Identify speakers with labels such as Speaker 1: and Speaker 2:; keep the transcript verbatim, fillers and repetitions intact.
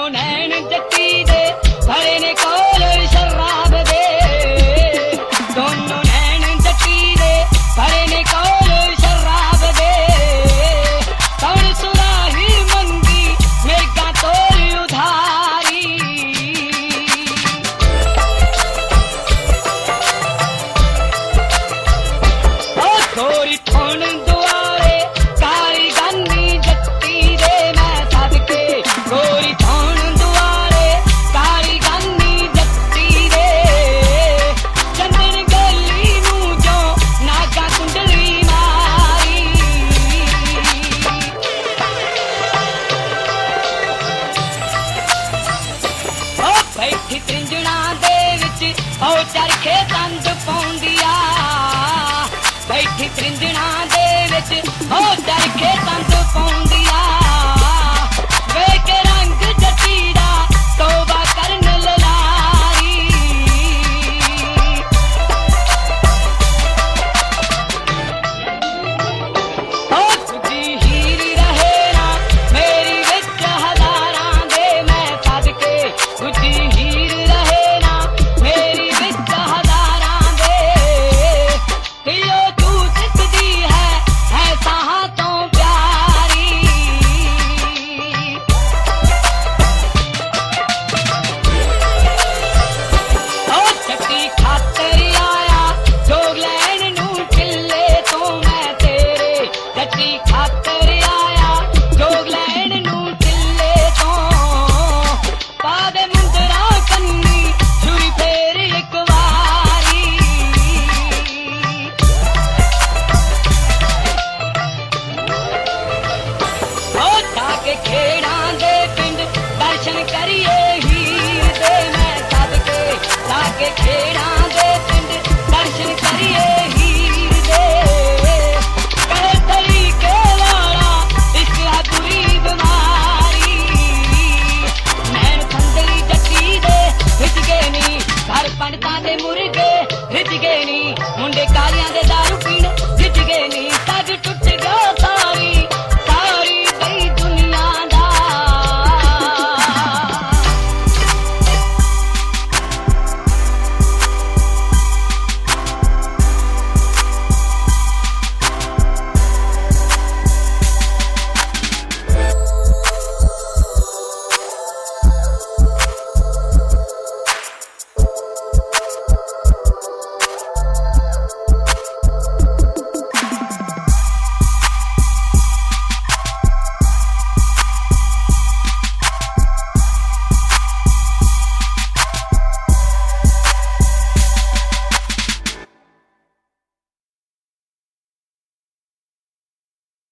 Speaker 1: नैन जट्टी दे भरे ने कोल शराब दे, दोनों नैन जट्टी दे भरे ने कोल शराब दे, कौन सुराही मंगी मेगा तोल उधारी। ओ गोरी ठोन दुआरे काली गानी जट्टी दे मैं सदके, गोरी ठोन दुआरे काली गानी जट्टी दे, चंदन गली नू जो नागा कुंडली मारी। ओ बैठी त्रिंजणा दे विच ओ चरखे तंद पाउंदी आ, बैठी त्रिंजणा दे विच ओ चरखे तंद पाउंदी